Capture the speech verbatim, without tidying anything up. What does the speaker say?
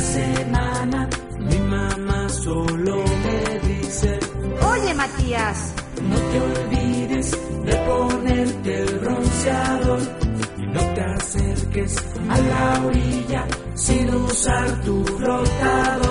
semana mi mamá solo me dice: Oye, Matías, no te olvides de ponerte el bronceador y no te acerques a la orilla sin usar tu flotador.